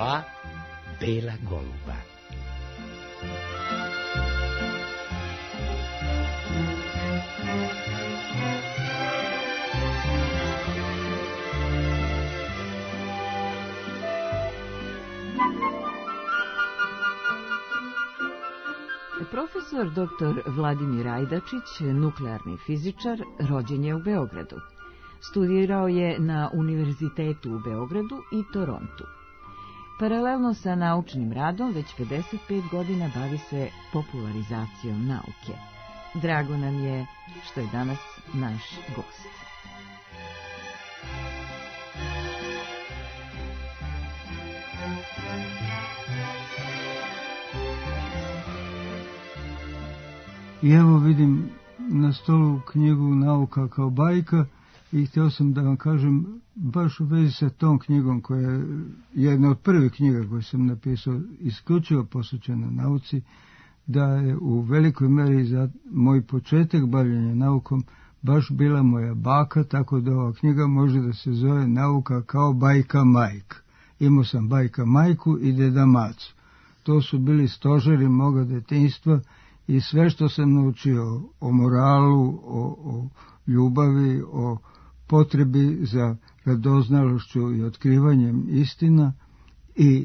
dva bela goluba. Profesor dr. Vladimir Ajdačić, nuklearni fizičar, rođen je u Beogradu. Studirao je na Univerzitetu u Beogradu i Torontu. Paralelno sa naučnim radom, već 55 godina bavi se popularizacijom nauke. Drago nam je što je danas naš gost. I evo vidim na stolu knjigu Nauka kao bajka i htio sam da vam kažem baš u vezi sa tom knjigom koja je jedna od prvih knjiga koju sam napisao isključivo posvećena nauci, da je u velikoj meri za moj početak bavljenja naukom baš bila moja baka, tako da ova knjiga može da se zove Nauka kao bajka majka. Imao sam bajka majku i deda Macu. To su bili stožeri moga detinjstva i sve što sam naučio o moralu, o ljubavi, o potrebi za radoznalošću i otkrivanjem istina i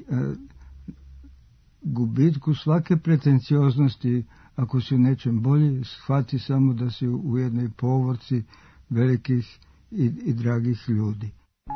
gubitku svake pretencioznosti, ako si u nečem bolji, shvati samo da si u jednoj povorci velikih i dragih ljudi.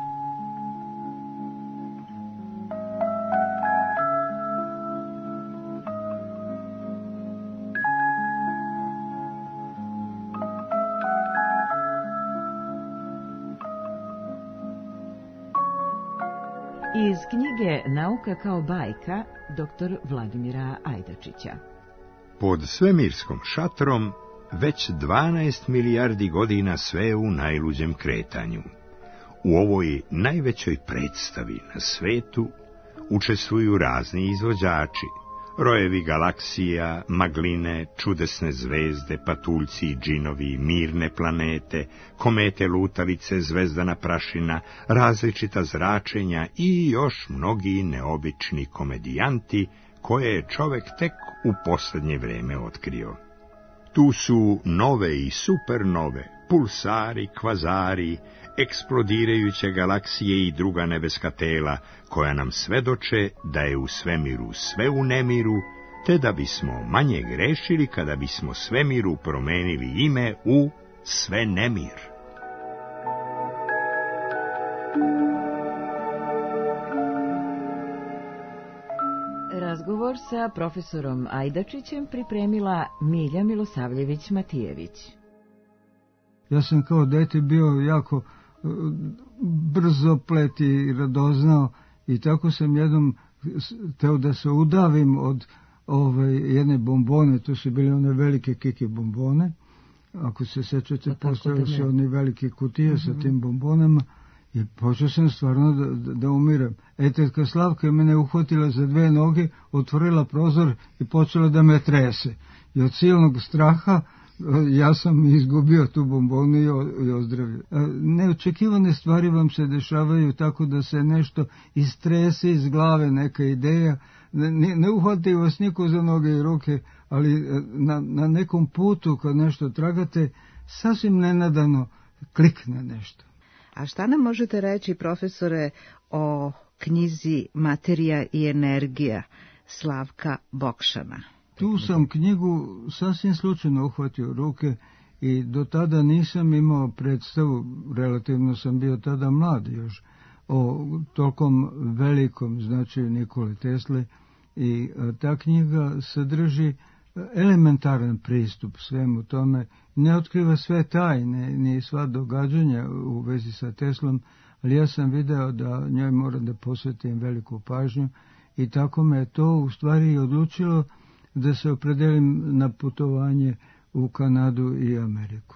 Iz knjige Nauka kao bajka dr. Vladimira Ajdačića. Pod svemirskom šatrom već 12 milijardi godina sve je u najluđem kretanju. U ovoj najvećoj predstavi na svetu učestvuju razni izvođači, rojevi galaksija, magline, čudesne zvezde, patuljci i džinovi, mirne planete, komete lutalice, zvezdana prašina, različita zračenja i još mnogi neobični komedijanti koje je čovek tek u posljednje vreme otkrio. Tu su nove i supernove, pulsari, kvazari, eksplodirajuće galaksije i druga nebeska tela, koja nam svedoče da je u svemiru sve u nemiru, te da bismo manje grešili kada bismo svemiru promenili ime u svenemir. Razgovor sa profesorom Ajdačićem pripremila Milja Milosavljević-Matijević. Ja sam kao dete bio jako brzoplet i radoznao i tako sam jednom teo da se udavim od jedne bombone, to su bile one velike kiki bombone, ako se sećate, postavili se one velike kutije sa tim bombonama i počeo sam stvarno da umiram. Tetka Slavka je mene uhvatila za dve noge, otvorila prozor i počela da me trese. I od silnog straha ja sam izgubio tu bombonu i ozdravio. Neočekivane stvari vam se dešavaju tako da se nešto istrese iz glave, neka ideja. Ne uhvati vas niko za noge i ruke, ali na nekom putu kad nešto tragate, sasvim nenadano klikne nešto. A šta nam možete reći, profesore, o knjizi Materija i energija Slavka Bokšana? Tu sam knjigu sasvim slučajno uhvatio u ruke i do tada nisam imao predstavu, relativno sam bio tada mlad još, o tolkom velikom značaju Nikole Tesle i ta knjiga sadrži elementaran pristup svemu tome, ne otkriva sve tajne ni sva događanja u vezi sa Teslom, ali ja sam video da njoj moram da posvetim veliku pažnju i tako me to u stvari odlučilo da se opredelim na putovanje u Kanadu i Ameriku.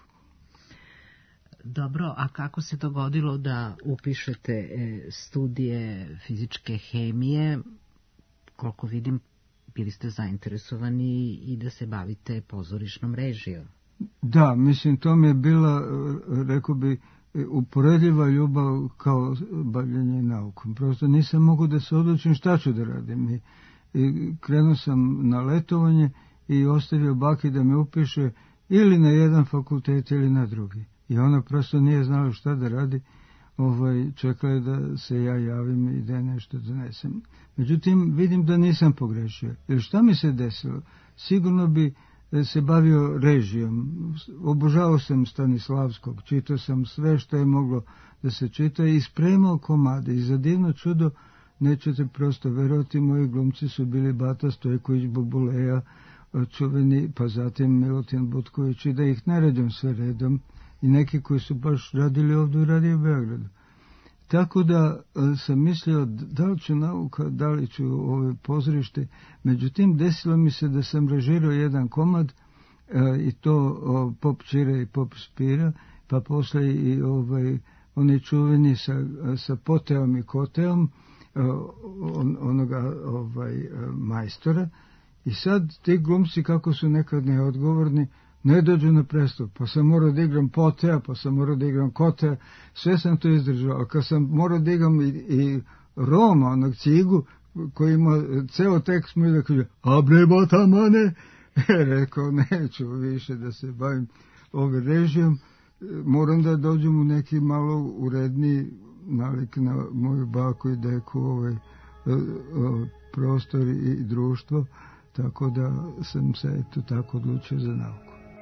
Dobro, a kako se dogodilo da upišete studije fizičke hemije? Koliko vidim, bili ste zainteresovani i da se bavite pozorišnom režijom. Da, mislim, to mi je bila, rekao bi, uporedljiva ljubav kao bavljenje naukom. Prosto nisam mogu da se odlučim šta ću da radim. I krenuo sam na letovanje i ostavio baki da me upiše ili na jedan fakultet ili na drugi. I ona prosto nije znala šta da radi, čekala je da se ja javim i da nešto donesem. Međutim, vidim da nisam pogrešio. Jer šta mi se desilo? Sigurno bi se bavio režijom. Obožavao sam Stanislavskog, čitao sam sve što je moglo da se čita i spremao komade. I za divno čudo, nećete prosto verovati, moji glumci su bili Bata Stojković, Bobuleja, čuveni, pa zatim Milutin Butković, i da ih ne radim sve redom, i neki koji su baš radili ovdje u Radio Beogradu. Tako da sam mislio da li ću nauka, da li ću pozorište. Međutim, desilo mi se da sam režirao jedan komad, i to Pop Čira i Pop Spira, pa posle i oni čuveni sa Poteom i Koteom, onoga majstora. I sad ti glumci, kako su nekad neodgovorni, ne dođu na predstavu, pa sam morao da igram Potea, pa sam morao da igram Kotea, sve sam to izdržao. A kad sam morao da igram i Roma, onog Cigu, koji ima ceo tekst, mi da kaže, a bre batamane, rekao, neću više da se bavim režijom, moram da dođem u neki malo uredniji nalik na moju baku i deku, prostor i društvo, tako da sam se eto tako odlučio za nauku.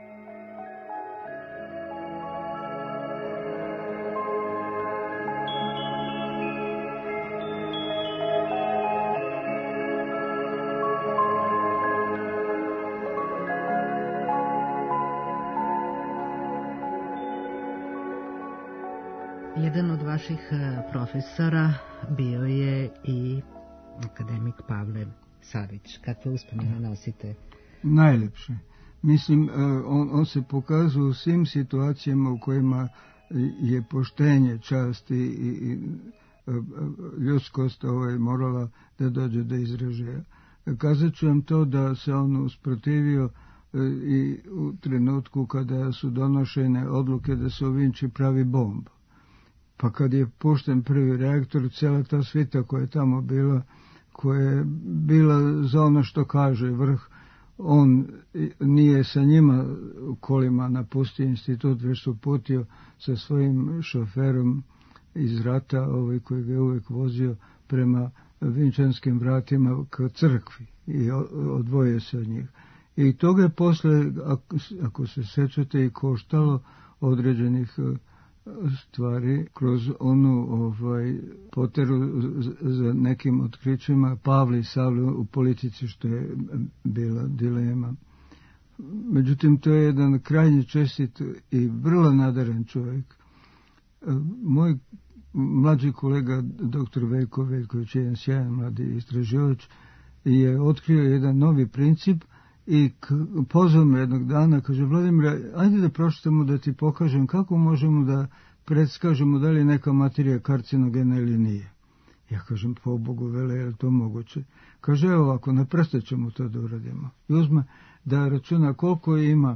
Jedan od vaših profesora bio je i akademik Pavle Savić. Kakve uspomene nosite? Najlepše. Mislim, on se pokazuje u svim situacijama u kojima je poštenje, čast i ljudskost morala da dođe do izražaja. Kazat ću vam to da se on usprotivio i u trenutku kada su donošene odluke da se u Vinči pravi bomba. Pa kad je pušten prvi reaktor, cijela ta svita koja je tamo bila, koja je bila za ono što kaže vrh, on nije sa njima kolima napustio institut, već su putio sa svojim šoferom iz rata, koji ga je uvek vozio prema Vinčanskim vratima ka crkvi i odvojio se od njih. I toga je posle, ako se sećate, i koštalo određenih stvari kroz onu poteru za nekim otkrićima Pavle i Savle u politici, što je bila dilema. Međutim, to je jedan krajnje čestit i vrlo nadaren čovjek. Moj mlađi kolega, doktor Veljko Veljković, jedan sjajan mladi istraživač, je otkrio jedan novi princip i pozvao me jednog dana, kaže, Vladimir, ajde da pročitamo da ti pokažem kako možemo da predskažemo da li je neka materija karcinogena ili nije. Ja kažem, po Bogu vele, je li to moguće? Kaže, evo ovako, na prste ćemo to da uradimo. I uzme da računa koliko ima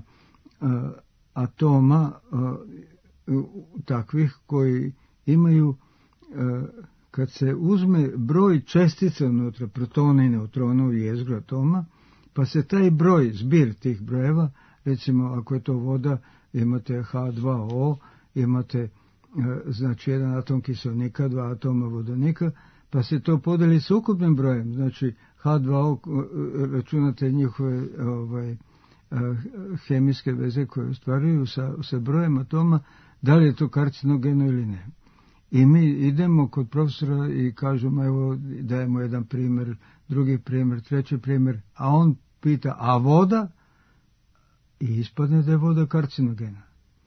atoma takvih koji imaju, kad se uzme broj čestica unutra, protona i neutrona u jezgru atoma, pa se taj broj, zbir tih brojeva, recimo ako je to voda, imate H2O, imate znači jedan atom kiselnika, dva atoma vodonika, pa se to podeli s ukupnim brojem, znači H2O, računate njihove hemijske veze koje ostvaruju sa brojem atoma, da li je to karcinogeno ili ne. I mi idemo kod profesora i kažemo, evo, dajemo jedan primjer, drugi primjer, treći primjer, a on pita, a voda? I ispadne da je voda karcinogena.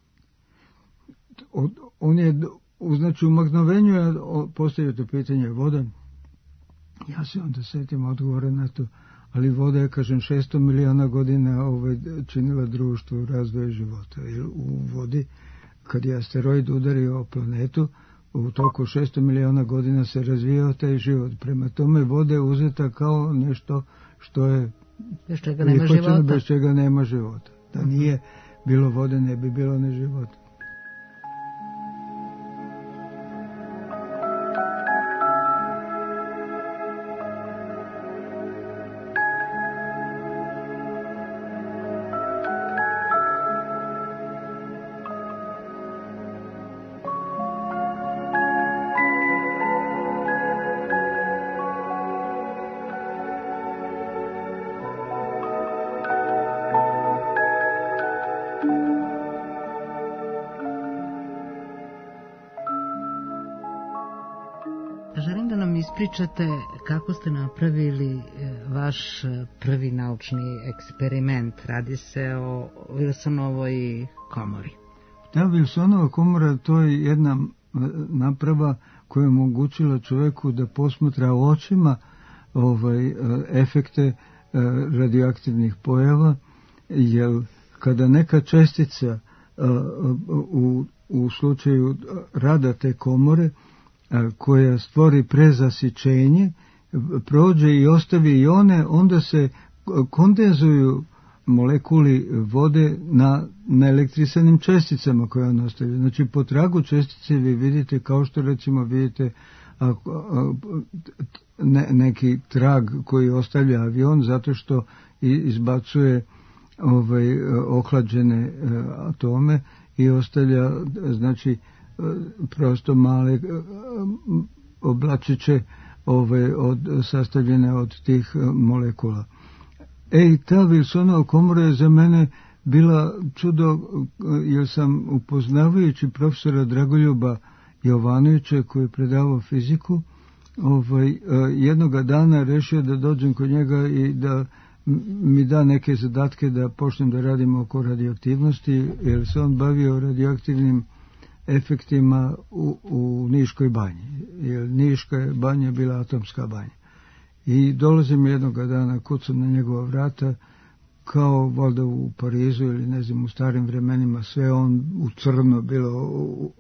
On je, znači u magnovenju postavio to pitanje voda, ja se onda setim odgovore na to, ali voda je, kažem, 600 miliona godina činila društvo u razvoju života. Jer u vodi, kad je asteroid udario o planetu, u toku 600 miliona godina se razvijao taj život. Prema tome voda je uzeta kao nešto što je bez čega nema života. Bez čega nema života. Da nije bilo vode, ne bi bilo ni života. Želim da nam ispričate kako ste napravili vaš prvi naučni eksperiment. Radi se o Wilsonovoj komori. Ta Wilsonova komora, to je jedna naprava koja je omogućila čovjeku da posmatra očima efekte radioaktivnih pojava, jer kada neka čestica u slučaju rada te komore koja stvori prezasićenje prođe i ostavi ione, onda se kondenzuju molekuli vode na elektrisanim česticama koje on ostavlja. Znači po tragu čestice vi vidite, kao što recimo vidite neki trag koji ostavlja avion zato što izbacuje ohlađene atome i ostavlja, znači, prosto male oblačiće sastavljene od tih molekula. Ta Wilsonova komora je za mene bila čudo, jer sam upoznavajući profesora Dragoljuba Jovanovića koji je predavao fiziku, jednoga dana rešio da dođem kod njega i da mi da neke zadatke da počnem da radim oko radioaktivnosti, jer se on bavio radioaktivnim efektima u Niškoj banji, jer Niška banja je bila atomska banja. I dolazim jednoga dana, kucam na njegova vrata, kao valjda u Parizu ili ne znam, u starim vremenima, sve on u crno bilo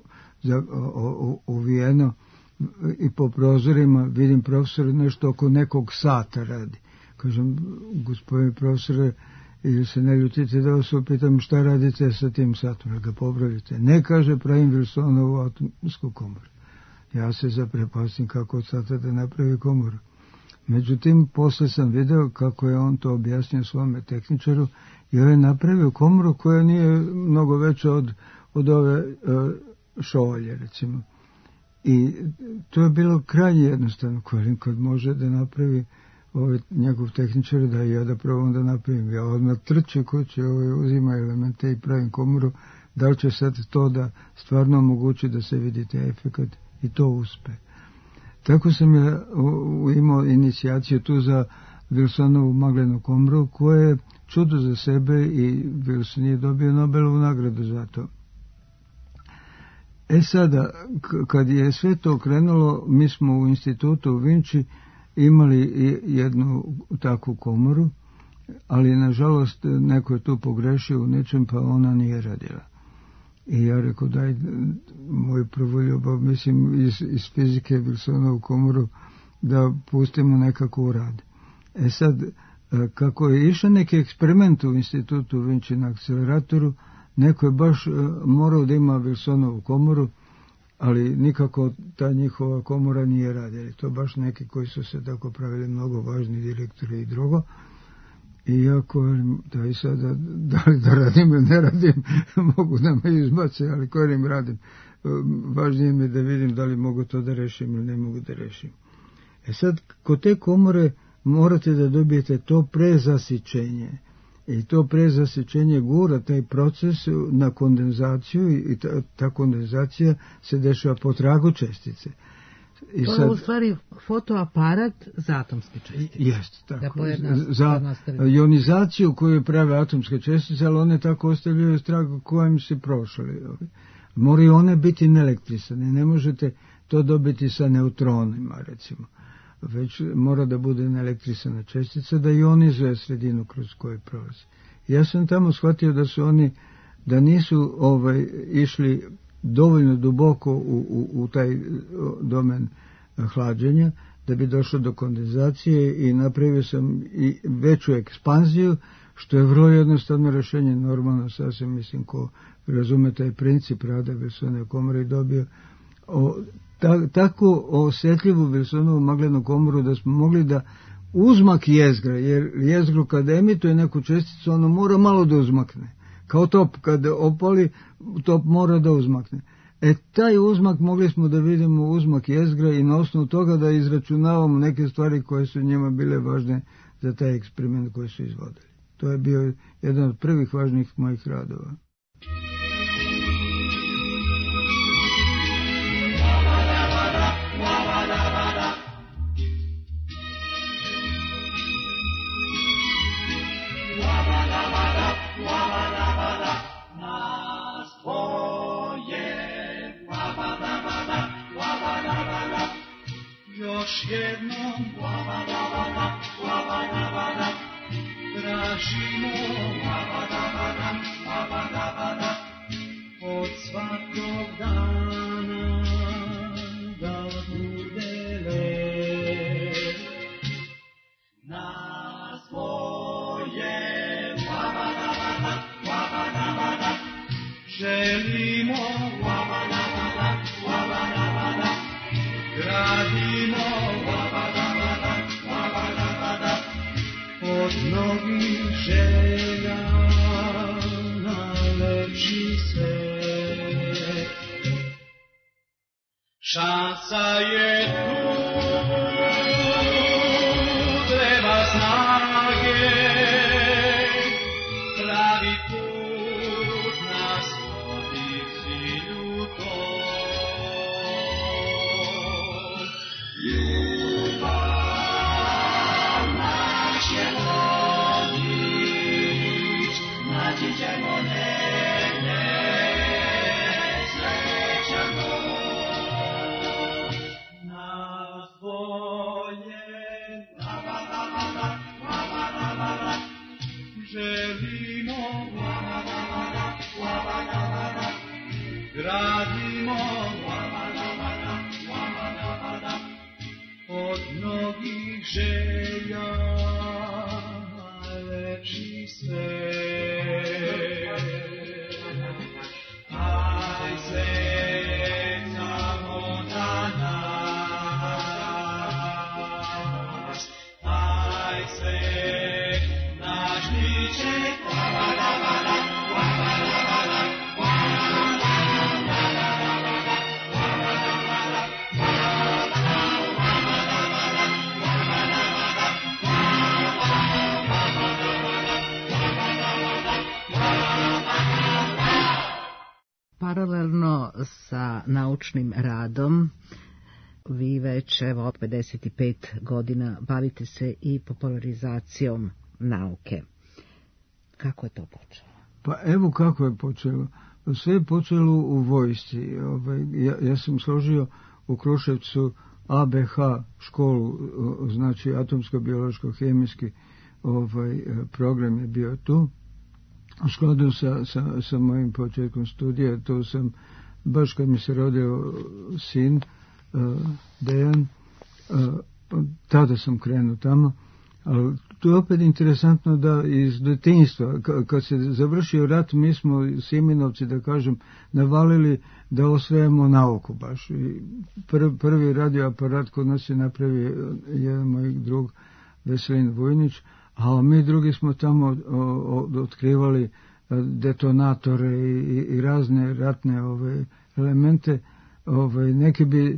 uvijeno i po prozorima vidim profesor nešto oko nekog sata radi. Kažem, gospodine profesore, ili se ne ljutite da vas upitam šta radite sa tim satom, da ga popravite. Ne, kaže, pravim Wilsonovu atomsku komoru. Ja se zaprepastim kako od sata da napravi komoru. Međutim, posle sam video kako je on to objasnio svome tehničaru i on je napravio komoru koja nije mnogo veća od ove šovalje, recimo. I to je bilo krajnje jednostavno, kad može da napravi njegov tehničar, da ja da probam da napravim. Ja odmah trče kuće, uzima elemente i pravim komoru, da li će sad to da stvarno omogući da se vidi taj efekat i to uspe. Tako sam ja imao inicijaciju tu za Wilsonovu maglenu komoru, koja je čudo za sebe i Wilson je dobio Nobelovu nagradu za to. Sada, kad je sve to krenulo, mi smo u institutu u Vinči imali jednu takvu komoru, ali nažalost neko je tu pogrešio u nečem, pa ona nije radila. I ja rekao, daj, moj prvoljubav, mislim, iz fizike Wilsonovu komoru, da pustimo nekako u rad. Sad, kako je išao neki eksperiment u institutu u Vinči na akceleratoru, neko je baš morao da ima Wilsonovu komoru, ali nikako ta njihova komora nije radila. To baš neki koji su se tako pravili mnogo važni direktori i drugo. I ja korim, da i sada, da li da radim ili ne radim, mogu da me izbace, ali korim radim. Važnije mi je da vidim da li mogu to da rešim ili ne mogu da rešim. Sad, kod te komore morate da dobijete to prezasićenje. I to prezasićenje gura taj proces na kondenzaciju i ta kondenzacija se dešava po tragu čestice. I to je u stvari fotoaparat za atomske čestice. Jeste, tako. Za ionizaciju koju prave atomske čestice, ali one tako ostavljaju trag kojim se prošli. Moraju one biti neelektrisane. Ne možete to dobiti sa neutronima, recimo. Već mora da bude neelektrisana čestica da ionizuje sredinu kroz koju prolazi. Ja sam tamo shvatio da su oni, da nisu išli dovoljno duboko u taj domen hlađenja, da bi došlo do kondenzacije i napravio sam i veću ekspanziju, što je vrlo jednostavno rešenje, normalno sasvim, mislim, ko razume taj princip rada Wilsonove komore i dobio tako osjetljivu Wilsonovu maglenu komoru da smo mogli da uzmak jezgra, jer jezgro kada emituje neku česticu, ono mora malo da uzmakne. Kao top, kada opali, top mora da uzmakne. Taj uzmak mogli smo da vidimo uzmak jezgra i na osnovu toga da izračunavamo neke stvari koje su njima bile važne za taj eksperiment koji su izvodili. To je bio jedan od prvih važnih mojih radova. još jednom tražimo od svakog dana da bude lep na svojem želimo gradimo od mnogih želja na lepši svet. Šansa je tu, treba snage, pravi put nas vodi cilju tom. Ljubav naš je vodič, naći ćemo negdje srećan dom. Na svoje želimo gradimo od mnogih želja lepši svet. Aj svet samo za nas, aj svet naš biće Paralelno sa naučnim radom, vi već evo od 55 godina bavite se i popularizacijom nauke. Kako je to počelo? Pa evo kako je počelo. Sve je počelo u vojsci. Ja sam složio u Kruševcu ABH školu, znači atomsko-biološko-hemijski program je bio tu. U skladu sa mojim početkom studija, to sam, baš kad mi se rodio sin, Dejan, tada sam krenuo tamo, ali to je opet interesantno da iz detinjstva, kad se završio rat, mi smo Siminovci, da kažem, navalili da osvajamo nauku baš. I prvi radioaparat kod nas je napravio jedan moj drug, Veselin Vujnić, a mi drugi smo tamo otkrivali detonatore i razne ratne elemente. Neki bi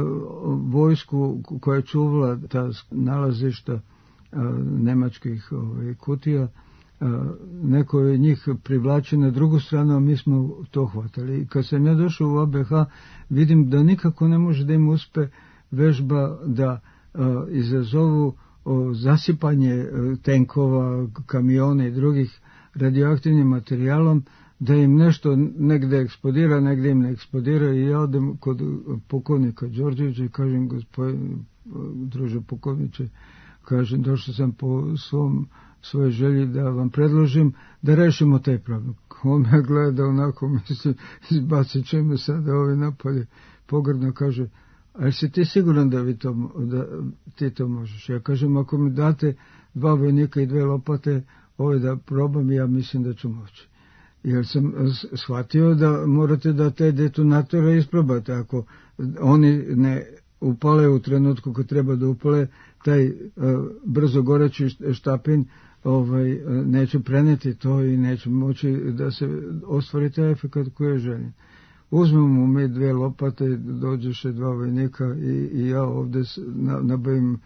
vojsku koja je čuvala ta nalazišta nemačkih kutija, neko je njih privlači na drugu stranu, a mi smo to hvatali. I kad sam ja došao u ABH, vidim da nikako ne može da im uspe vežba da izazovu zasipanje tenkova, kamiona i drugih radioaktivnim materijalom, da im nešto negde eksplodira, negde im ne eksplodira. I ja odem kod pukovnika Đorđevića i kažem, gospodin, druže pukovniče, kažem, došao sam po svoje želji da vam predložim da rešimo taj problem. On me gleda onako, mislim, izbacit će me sada napolje, pogrdno kaže, a si ti siguran da ti to možeš? Ja kažem, ako mi date 2 vojnika i 2 lopate, da probam, ja mislim da ću moći. Jer sam shvatio da morate da te detonatore isprobate. Ako oni ne upale u trenutku kad treba da upale, taj brzo goreći štapin neće preneti to i neće moći da se ostvari taj efekt koji je željen. Uzmemo mi 2 lopate, dođeše 2 vojnika i ja ovdje nabavim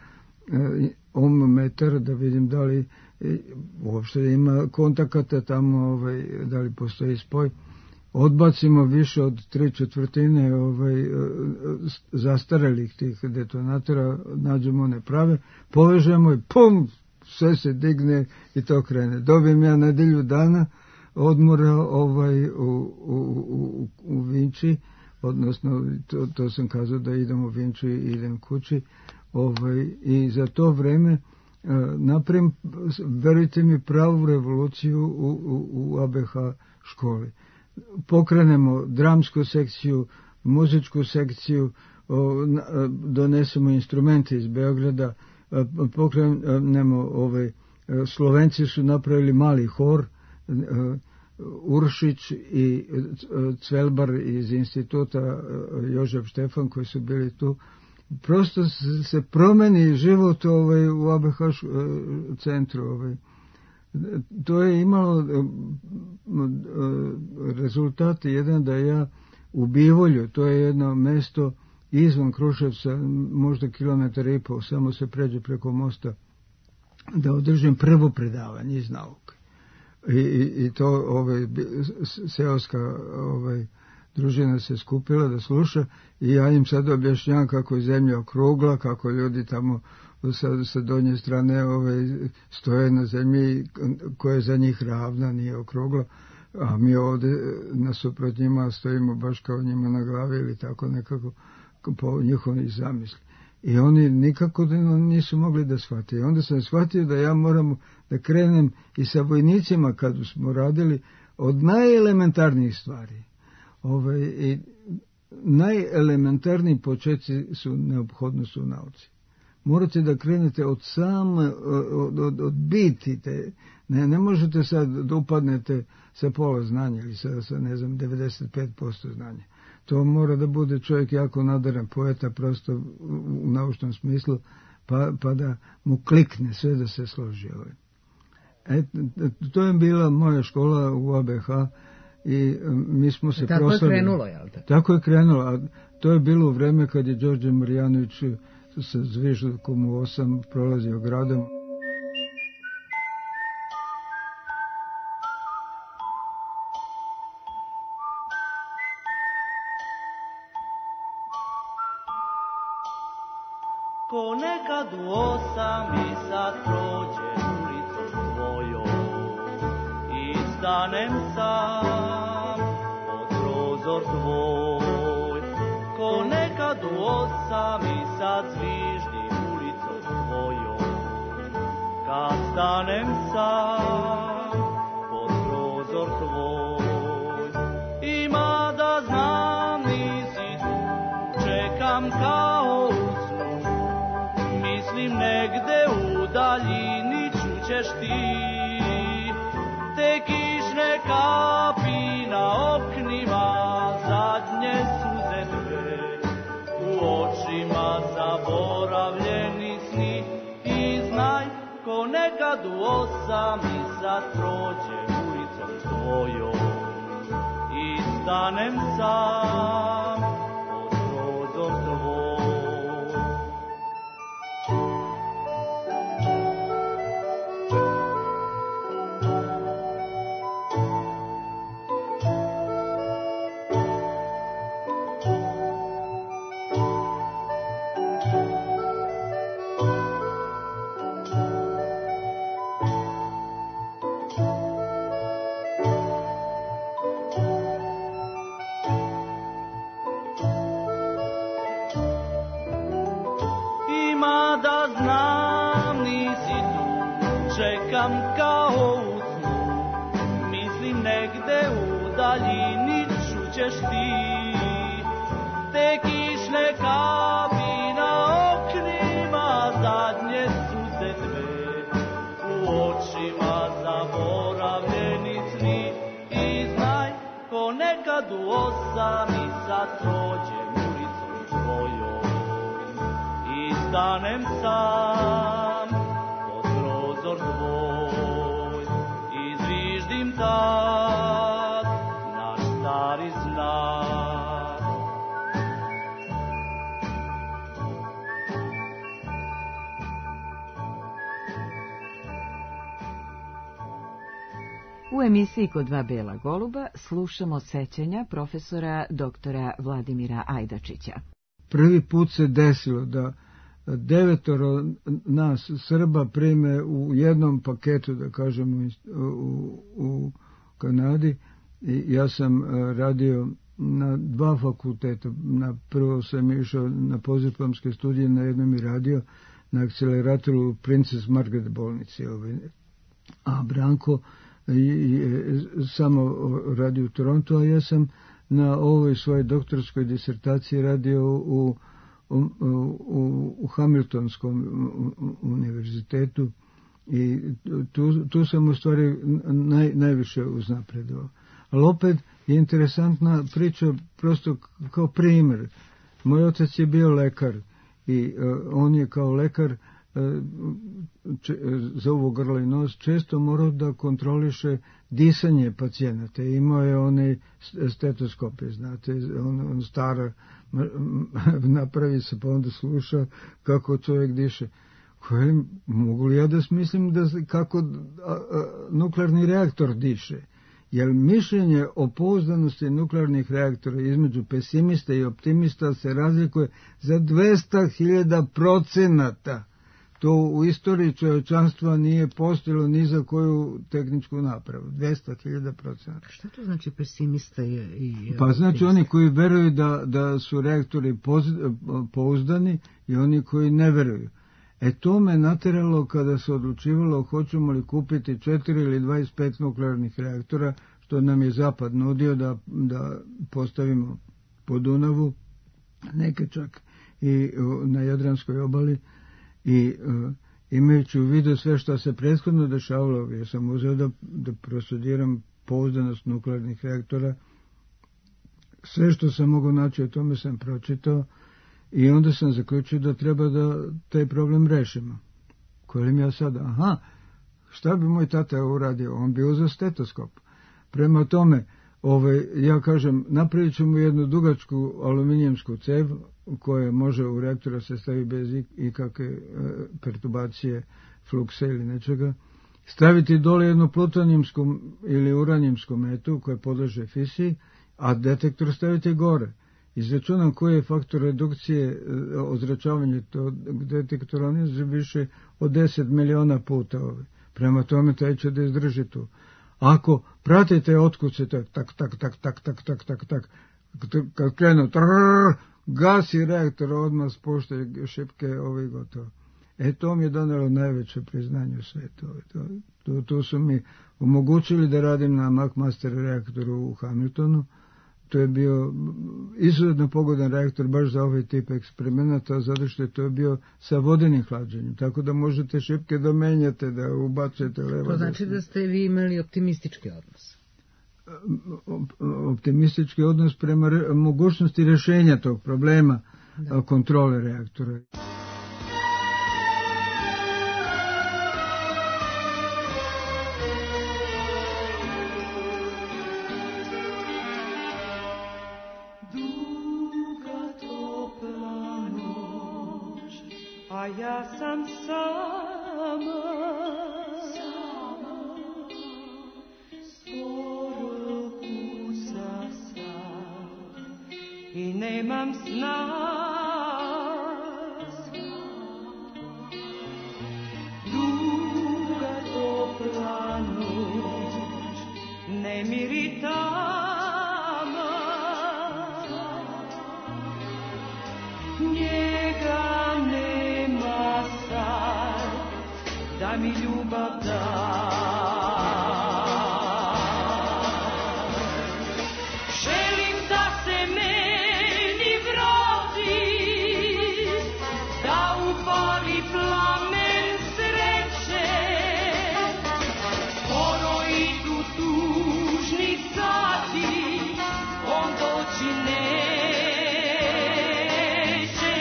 metar da vidim da li uopšte ima kontakata tamo, da li postoji spoj. Odbacimo više od 3/4 zastarelih tih detonatora, nađemo one prave, povežemo i pum, sve se digne i to krene. Dobijem ja nedelju dana odmora u Vinči, odnosno to sam kazao da idem u Vinču i idem kući. I za to vreme napravim, verujte mi, pravu revoluciju u ABH školi. Pokrenemo dramsku sekciju, muzičku sekciju, donesemo instrumente iz Beograda, pokrenemo Slovenci su napravili mali hor, Uršić i Cvelbar iz instituta Jožef Štefan koji su bili tu. Prosto se promeni život u ABH centru. To je imalo rezultat jedan da ja u Bivolju, to je jedno mesto izvan Kruševca, možda 1,5 kilometara, samo se pređe preko mosta, da održim prvo predavanje iz nauke. I to seoska družina se skupila da sluša i ja im sad objašnjavam kako je zemlja okrugla, kako ljudi tamo sa donje strane stoje na zemlji koja je za njih ravna, nije okrugla, a mi ovdje nasuprot njima stojimo baš kao njima na glavi ili tako nekako po njihovoj zamisli. I oni nikako nisu mogli da shvate. I onda sam shvatio da ja moram da krenem i sa vojnicima kad smo radili od najelementarnijih stvari. I najelementarniji početci su neophodnost u nauci. Morate da krenete od od biti te. Ne možete sad da upadnete sa pola znanja ili sa 95% znanja. To mora da bude čovjek jako nadaran poeta, prosto u naučnom smislu, pa da mu klikne sve da se složi. To je bila moja škola u ABH i mi smo se proslavili. Tako je krenulo, jel da? Tako je krenulo, a to je bilo u vreme kad je Đorđe Marjanović sa zviždakom u 8 prolazio gradom. Ko nekad u 8 i sad prođe ulicom tvojom i stanem sam pod prozor tvoj. Ko nekad u 8 i sad zviždi ulicom tvojom, kad stanem sam pod prozor tvoj. Ima da znam nisi tu, čekam kao negde u daljini čućeš ti te kišne kapi na oknima, zadnje suze tve u očima, zaboravljeni sni. I znaj, ko nekad u 8 i sad prođe ulicom tvojom i stanem sam pod prozor tvoj. Čekam kao u snu, mislim negde u daljini čućeš ti te kišne kapi na oknima, zadnje suze tve u očima, zaboravljeni sni. I znaj, ko nekad u 8 i sad prođem ulicom tvojom i stanem sam pod prozor tvoj i zviždim tad naš stari znak. U emisiji Kod dva bela goluba slušamo sećanja profesora doktora Vladimira Ajdačića. Prvi put se desilo da 9 nas Srba prime u jednom paketu, da kažemo, u Kanadi. I ja sam radio na 2 fakulteta. Prvo sam išao na postdiplomske studije, na jednom i radio na akceleratoru Princess Margaret bolnici. A Branko je samo radio u Torontu, a ja sam na ovoj svojoj doktorskoj disertaciji radio u Hamiltonskom univerzitetu i tu sam u stvari najviše uznapredovao. Ali opet je interesantna priča, prosto kao primjer. Moj otac je bio lekar i on je kao lekar za ovo grlo i nos često morao da kontroliše disanje pacijenata. Imao je one stetoskope, znate, on stara napravi se pa onda sluša kako čovjek diše. Mogu li ja da smislim kako nuklearni reaktor diše? Jer mišljenje o pouzdanosti nuklearnih reaktora između pesimista i optimista se razlikuje za 200.000%. To u istoriji čovječanstva nije postojalo ni za koju tehničku napravu. 200.000%. Šta to znači pesimista i pa znači oni koji veruju da su reaktori pouzdani i oni koji ne veruju. To me nateralo kada se odlučivalo hoćemo li kupiti 4 ili 25 nuklearnih reaktora, što nam je Zapad nudio da postavimo po Dunavu, neke čak i na Jadranskoj obali. I imajući u vidu sve što se prethodno dešavalo, ja sam uzeo da prostudiram pouzdanost nuklearnih reaktora. Sve što sam mogao naći o tome sam pročitao i onda sam zaključio da treba da taj problem rešimo. Kolim ja sada? Šta bi moj tata uradio? On bi uzeo stetoskop. Prema tome, ja kažem, napravit ćemo jednu dugačku aluminijumsku cev koja može u reaktora se stavi bez ikakve perturbacije, fluksa ili nečega. Staviti dole jednu plutonijumsku ili uranijumsku metu koja podleže fisiji, a detektor staviti gore. Izračunam koji je faktor redukcije ozračavanja tog detektora, on je više od 10 miliona puta. Prema tome taj će da izdrži tu. Ako pratite otkuce, tak, kad krenu, gasi reaktor, odmah spušta šipke, gotovo. To mi je donelo najveće priznanje u svetu. Tu su mi omogućili da radim na McMaster reaktoru u Hamiltonu. To je bio izuzetno pogodan reaktor baš za ovaj tip eksperimenata, zato što je to bio sa vodenim hlađenjem, tako da možete šipke da menjate, da ubacujete levo. To znači da ste vi imali optimistički odnos? Optimistički odnos prema mogućnosti rješenja tog problema, kontrole reaktora. Ja sam sama, sporo kuca sam i nemam sna. Duga topla noć, nemir i tama, njega da mi ljubav da. Želim da se meni vrati, da upali plamen sreće, skoro idu tužni sati, on doći neće.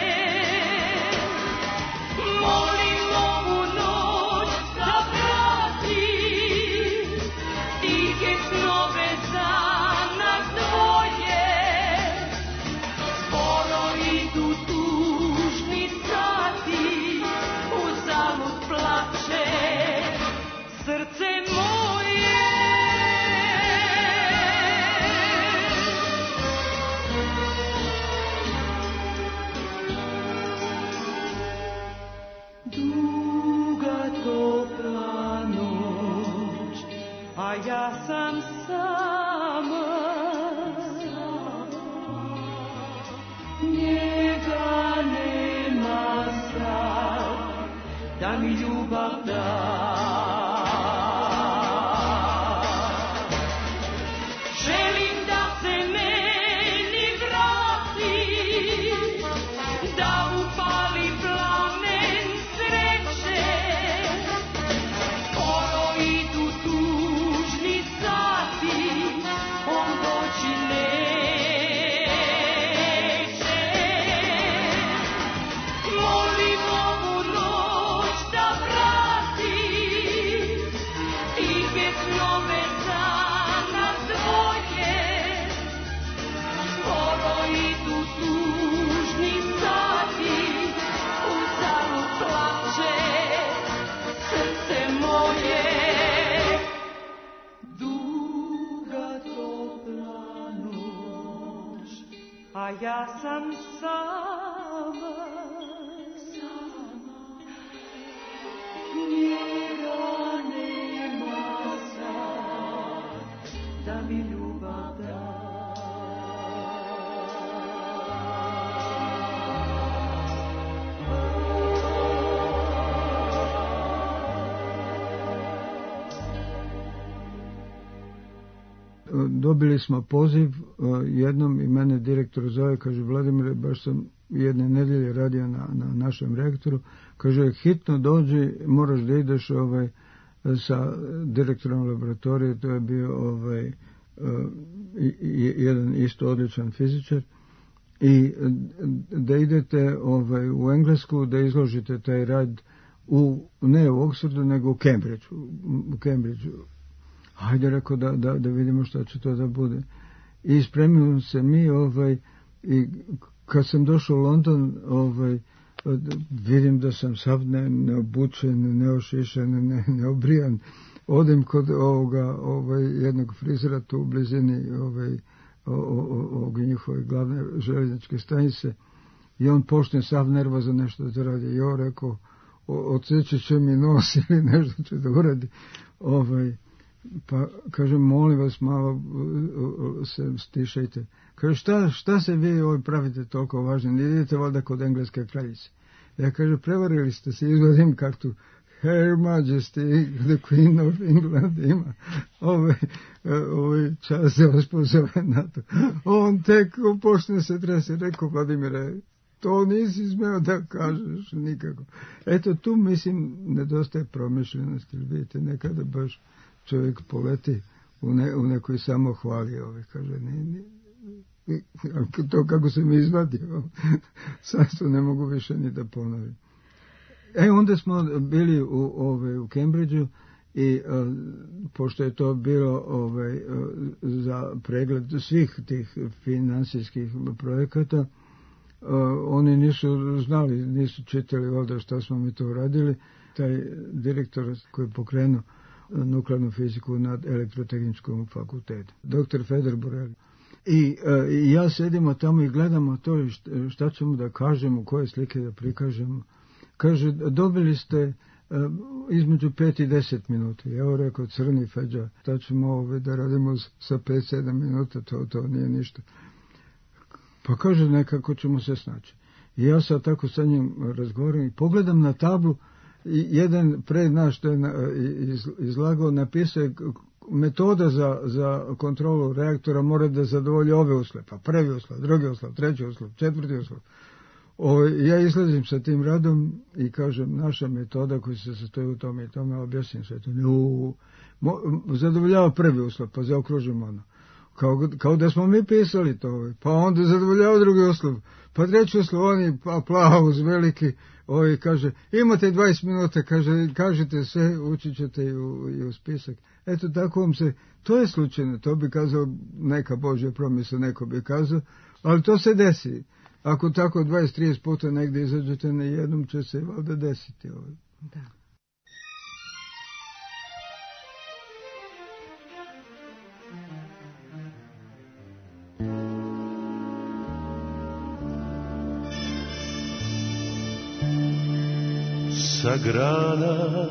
Molim ovu noć da vrati da mi ljubav da. Želim da se meni vrati, da upali plamen sreće, skoro idu tužni sati, on doći neće. Molim ovu noć da vrati tihe snove za nas dvoje, skoro idu tužni sati, uzalud plače srce moje. Duga topla noć, a ja sam sama, njega nema sad, da mi ljubav da. Dobili smo poziv jednom i mene direktor zove, kaže Vladimire, baš sam jedne nedelje radio na našem reaktoru, kaže hitno dođi, moraš da ideš sa direktorom laboratorije, to je bio jedan isto odličan fizičar, i da idete u Englesku da izložite taj rad ne u Oxfordu nego u Cambridgeu. Hajde, rekao, da vidimo šta će to da bude. I spremimo se mi, i kad sam došao u London, vidim da sam sav neobučen, neošišan, neobrijan. Odem kod jednog frizera tu u blizini njihove glavne željezničke stanice, i on počne sav nervozan nešto da radi. I on rekao, odseći će mi nos ili nešto će da uradi. Pa kažem, molim vas, malo se stišajte. Kaže, šta se vi pravite toliko važno? Idete valjda kod engleske kraljice. Ja kaže, prevarili ste se, izgledim kartu. Her Majesty, the Queen of England ima čas da vas pozove na to. On tek počne se trese, rekao, Vladimire, to nisi smeo da kažeš nikako. Eto, tu mislim nedostaje promišljenosti, vidite, nekada baš čovjek poleti u nekoj samohvali, kaže, to kako se mi izvadio, sad to ne mogu više ni da ponovim. Onda smo bili u Cambridgeu i pošto je to bilo za pregled svih tih finansijskih projekata, oni nisu znali, nisu čitali ovdje šta smo mi to radili. Taj direktor koji je pokrenuo nuklearnu fiziku nad elektrotehničkom fakultetu, dr. Feder Borelli. I ja sedimo tamo i gledamo to, šta ćemo da kažemo, koje slike da prikažemo. Kaže, dobili ste između 5 i 10 minuta. Ja rekao, crni Feđa, šta ćemo da radimo sa 5-7 minuta, to nije ništa. Pa kaže, nekako ćemo se snaći. I ja sad tako sa njim razgovaram i pogledam na tablu, i jedan pred nas što je izlagao, napisao je metoda za kontrolu reaktora mora da zadovolji ove uslove. Pa prvi uslov, drugi uslov, treći uslov, četvrti uslov. Ja izlazim sa tim radom i kažem, naša metoda koja se sastoji u tome i tome, objasnim sve to. Zadovoljava prvi uslov, pa zaokružimo ono. Kao da smo mi pisali to, pa onda zadovoljava drugi uslov, pa treći uslov, oni aplauz veliki, kaže, imate 20 minuta, kažete sve, ući ćete i u spisak. Eto, tako vam se, to je slučajno, to bi kazao neka Božja promisla, neko bi kazao, ali to se desi. Ako tako 20-30 puta negdje izađete na jednom, će se valjda desiti. Da. Sa grana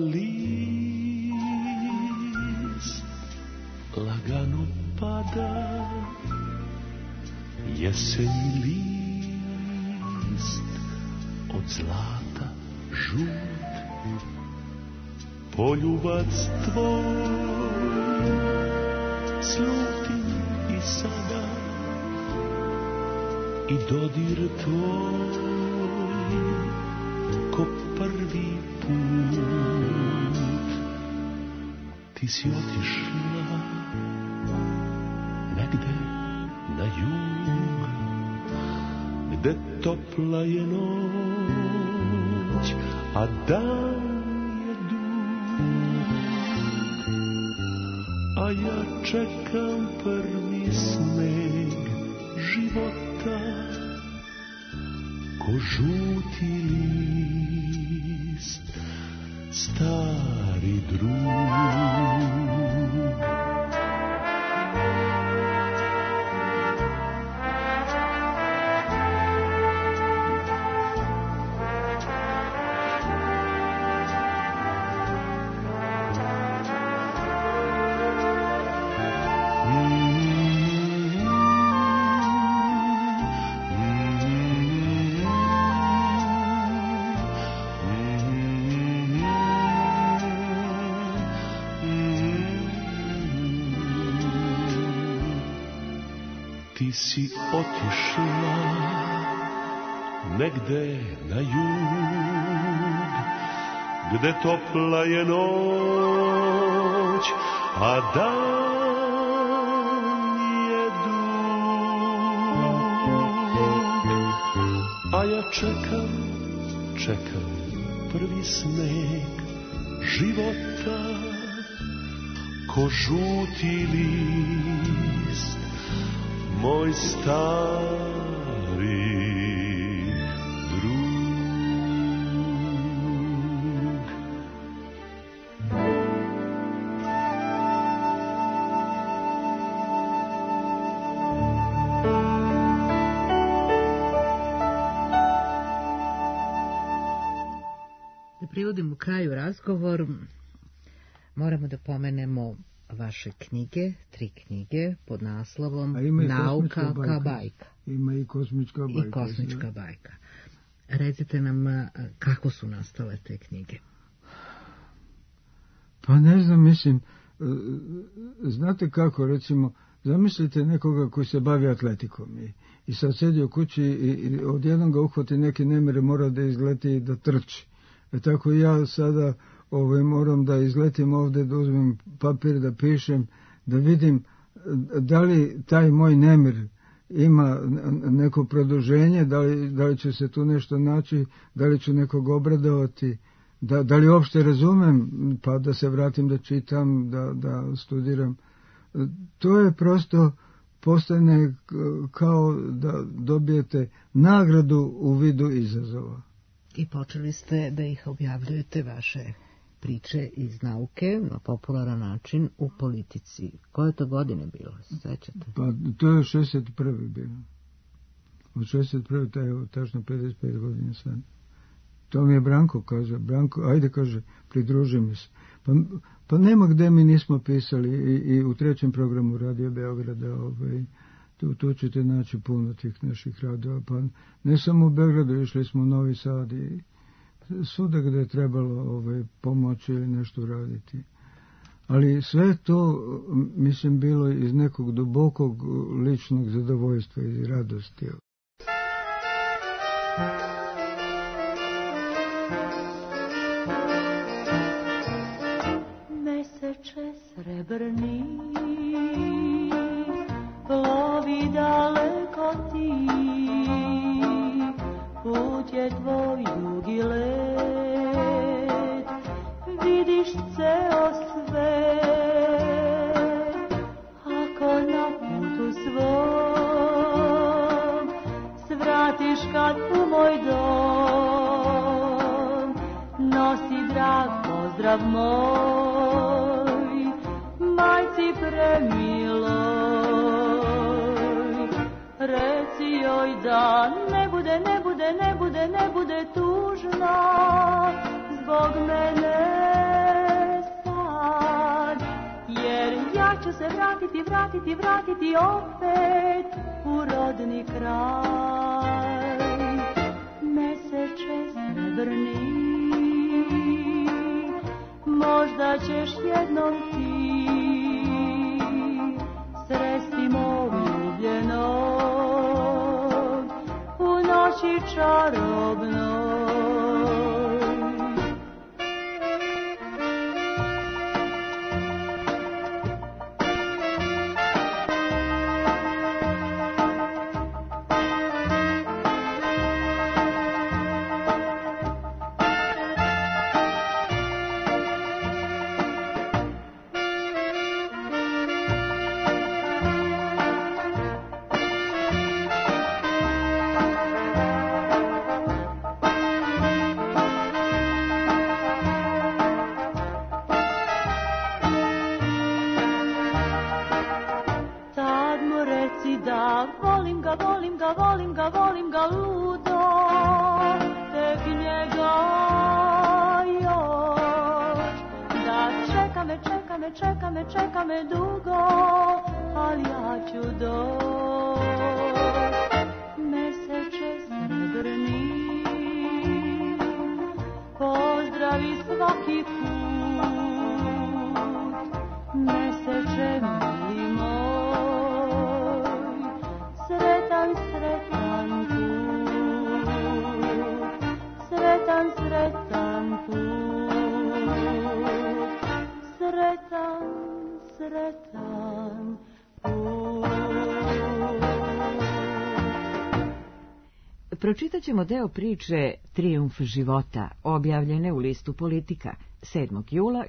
list lagano pada, jesenji list od zlata žut poljubac tvoj slutim i sada i dodir tvoj ko prvi put. Ti si otišla negde na jug, gde topla je noć, a dan je dug, a ja čekam prvi sneg života ko žuti list, stari drug. Ti si otišla negde na jug, gde topla je noć, a dan je dug, a ja čekam prvi sneg života ko žuti list, moj stari drug. Da privodimo kraju razgovor, moramo da pomenemo vaše knjige, 3 knjige pod naslovom Nauka ka bajka. Ima i kosmička bajka. I kosmička bajka. Recite nam kako su nastale te knjige. Pa ne znam, mislim, znate kako, recimo, zamislite nekoga koji se bavi atletikom i sad sedi u kući i odjednom ga uhvati neki nemir, mora da izleti i da trči. Tako ja sada moram da izletim ovde, da uzmem papir, da pišem, da vidim da li taj moj nemir ima neko produženje, da li će se tu nešto naći, da li ću nekog obradovati, da li uopšte razumem, pa da se vratim da čitam, da studiram. To je prosto postane kao da dobijete nagradu u vidu izazova. I počeli ste da ih objavljujete, vaše priče iz nauke, na popularan način, u Politici. Koje to godine bilo, sećate? Pa to je 61. bilo. Od 61. to je tačno 55 godina sad. To mi je Branko kaže, ajde kaže, pridruži mi se. Pa nema gde mi nismo pisali i u 3. programu Radio Beograda, tu ćete naći puno tih naših radova, pa ne samo u Beogradu, išli smo u Novi Sad i svuda gde je trebalo pomoći ili nešto raditi. Ali sve to, mislim, bilo iz nekog dubokog ličnog zadovoljstva i radosti. Meseče srebrni, plovi daleko ti, put je tvoj dugi let, vidiš ceo svet, ako na putu svom svratiš kad u moj dom, nosi drag pozdrav moj, majci premiloj, reci joj da ne bude tužna zbog mene sad, jer ja ću se vratiti opet u rodni kraj. Meseče srebrni, čarobnoj. Volim ga ludo, tek njega još. Da čeka me dugo, ali ja ću doći. Meseče srebrni, pozdravi svaki put. Meseče mili moj, sretan put, sretan put. Pročitat ćemo deo priče Trijumf života, objavljene u listu Politika, 7. jula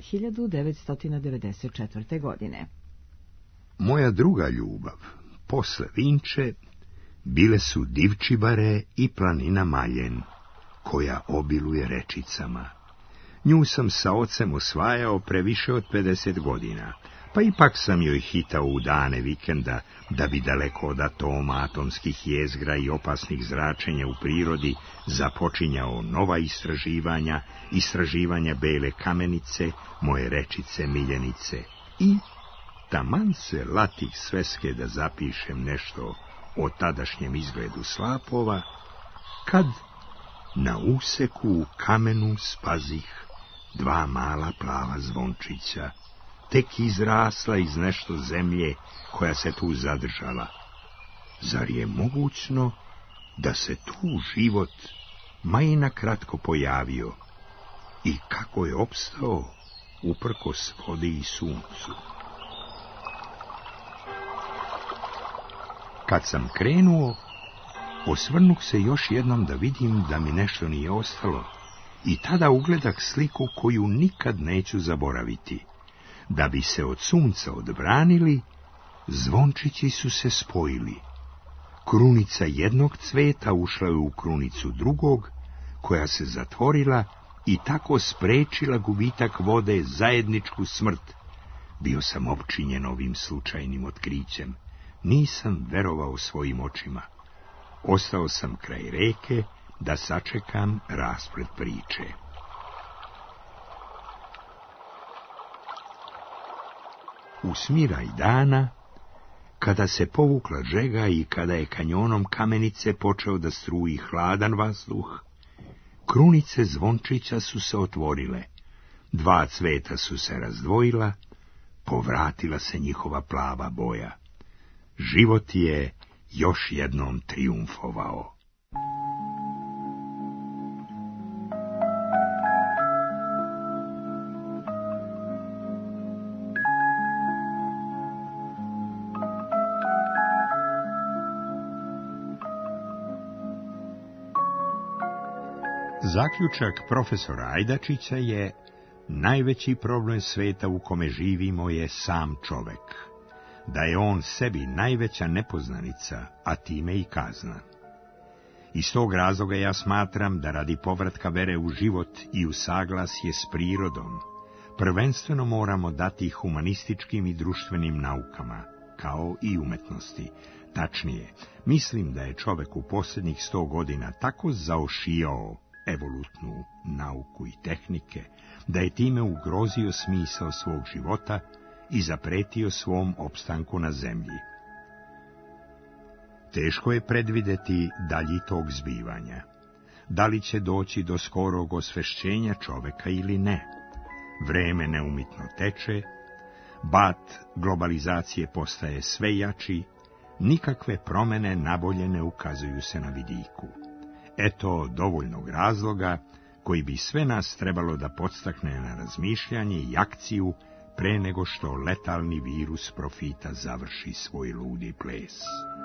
1994. godine. Moja druga ljubav, posle Vinče, bile su Divčibare i planina Maljen, koja obiluje rečicama. Nju sam sa ocem osvajao previše od 50 godina, pa ipak sam joj hitao u dane vikenda, da bi daleko od atoma, atomskih jezgra i opasnih zračenja u prirodi započinjao nova istraživanja bele kamenice, moje rečice miljenice, i taman se latih sveske da zapišem nešto o tadašnjem izgledu slapova, kad na useku u kamenu spazih dva mala plava zvončića, tek izrasla iz nešto zemlje koja se tu zadržala. Zar je mogućno da se tu život ma i na kratko pojavio i kako je opstao uprkos vodi i suncu? Kad sam krenuo, osvrnuh se još jednom da vidim da mi nešto nije ostalo, i tada ugledah sliku koju nikad neću zaboraviti. Da bi se od sunca odbranili, zvončići su se spojili. Krunica jednog cveta ušla je u krunicu drugog, koja se zatvorila i tako sprečila gubitak vode, zajedničku smrt. Bio sam opčinjen ovim slučajnim otkrićem. Nisam verovao svojim očima. Ostao sam kraj reke da sačekam rasplet priče. U smiraj dana, kada se povukla žega i kada je kanjonom Kamenice počeo da struji hladan vazduh, krunice zvončića su se otvorile, dva cveta su se razdvojila, povratila se njihova plava boja. Život je još jednom trijumfovao. Zaključak profesora Ajdačića je: najveći problem sveta u kome živimo je sam čovek, da je on sebi najveća nepoznanica, a time i kazna. Iz tog razloga ja smatram da radi povratka vere u život i u saglasje s prirodom, prvenstveno moramo dati humanističkim i društvenim naukama, kao i umetnosti. Tačnije, mislim da je čovek u posljednjih 100 godina tako zaošijao evolutnu nauku i tehnike, da je time ugrozio smisao svog života i zapretio svom opstanku na zemlji. Teško je predvideti dalji tok zbivanja. Da li će doći do skorog osvešćenja čoveka ili ne? Vreme neumitno teče, bat globalizacije postaje sve jači, nikakve promene nabolje ne ukazuju se na vidiku. Eto dovoljnog razloga koji bi sve nas trebalo da podstakne na razmišljanje i akciju pre nego što letalni virus profita završi svoj ludi ples.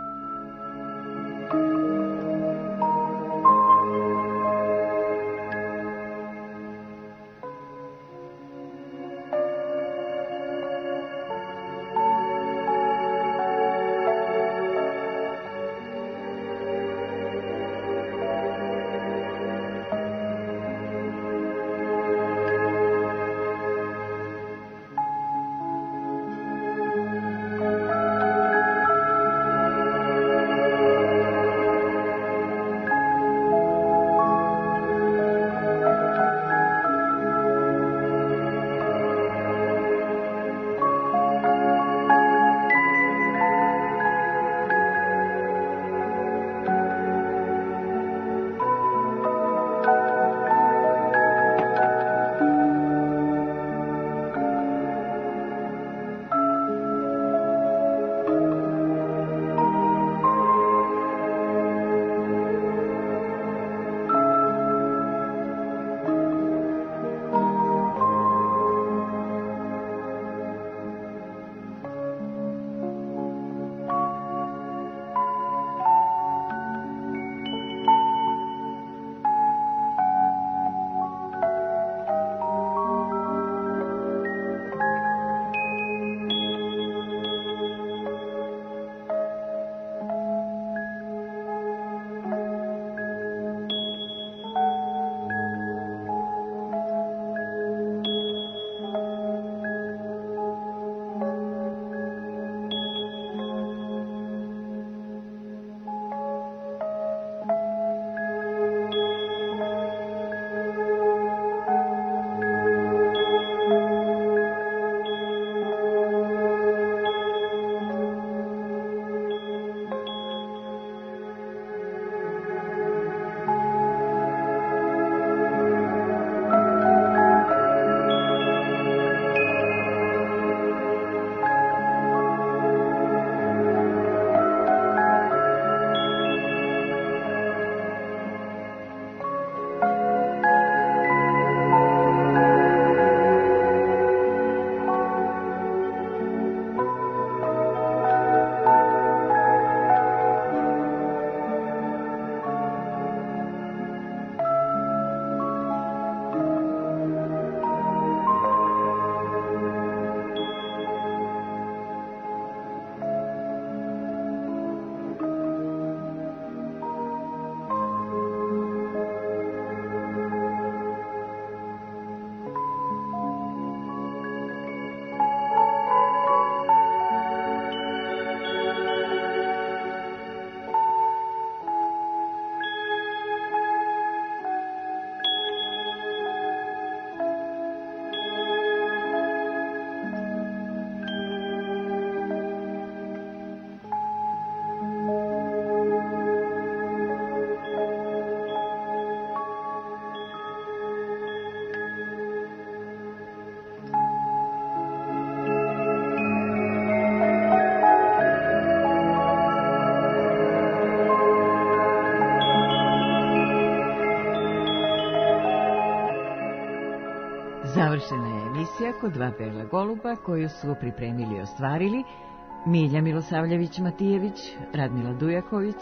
Završena je emisija Kod dva bela goluba koju su pripremili i ostvarili Milja Milosavljević-Matijević, Radmila Dujaković,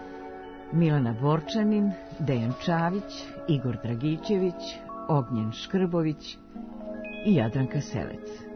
Milana Borčanin, Dejan Čavić, Igor Dragičević, Ognjen Škrbović i Jadranka Selec.